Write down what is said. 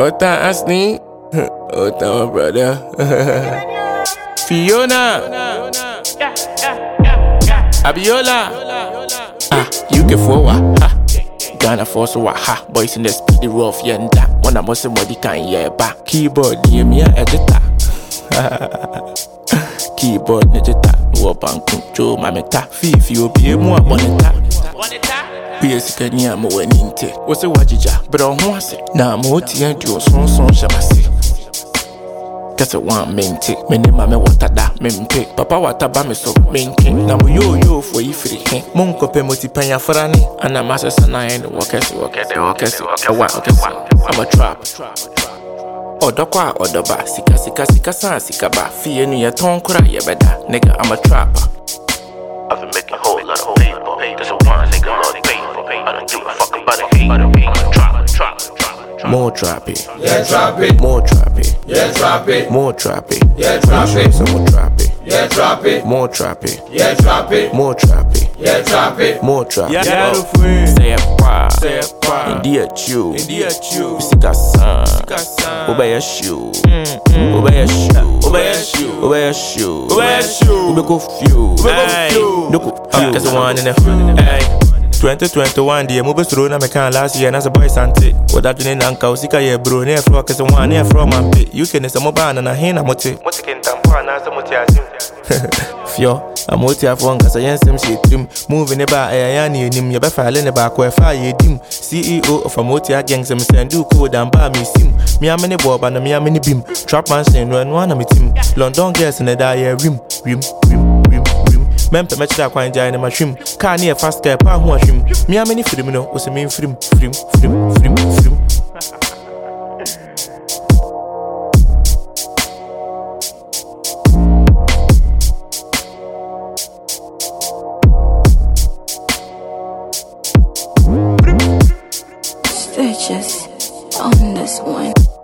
Ota Asni, Ota my brother. Fiona, Abiola, you can forward, Ghana force wa ha, boys in the speedy rough yenda. One of most body can yeah back. Keyboard, yeah me editor. Keyboard, editor, no bank control, my meta. Fee, you be more monitor. Yes, can you am when inte? What's a wajija? But on once it. Now, Moti and you son shamasi. That's a one main tick. Many mamma water that men pick. Papa water bame so main king. Now, yo for you free. Monko pe moti panya farani. And a master sanai walkers. I'm a trap. Odokwa odoba. Sika san sikaba. Fee any a ton cry ya better. Nigga, I'm a trapper. I've been making a whole lot of paper. There's a one nigga lot of paper. I don't give a fuck about a hate. More trap it. Yeah, trap it. More trap it. Yeah, trap it. More trap it. Yeah, trap it. Some more trap it. Yeah, trap it. More trap it. Yeah, trap it. More trap it. Yeah, trap it. More trap it. Yeah, Say a pa. India chew. Sika san. Obey a shoe. Obey a shoe. Ube go few. Cause the one in the 2021 the move through na me can last year as a boy sante. What that doing anka sika ye bro near floor cause the one near from man pay. You can is a mobile and a hina moti. Moti kin tampo na sa moti asim. Fio, a moti afon cause I am she trim. Moving about a yani nim, you be filing about where fire dim. CEO of a moti gang some send do code and buy me sim. Me a many bob and me a many beam. Trap man saying when one of me team. London girls in the die rim. Mempe match that quite giant in my shrimp. Can't near fast care, pan who shrimp. Me a many film, no, was a mean film. Stitches on this one.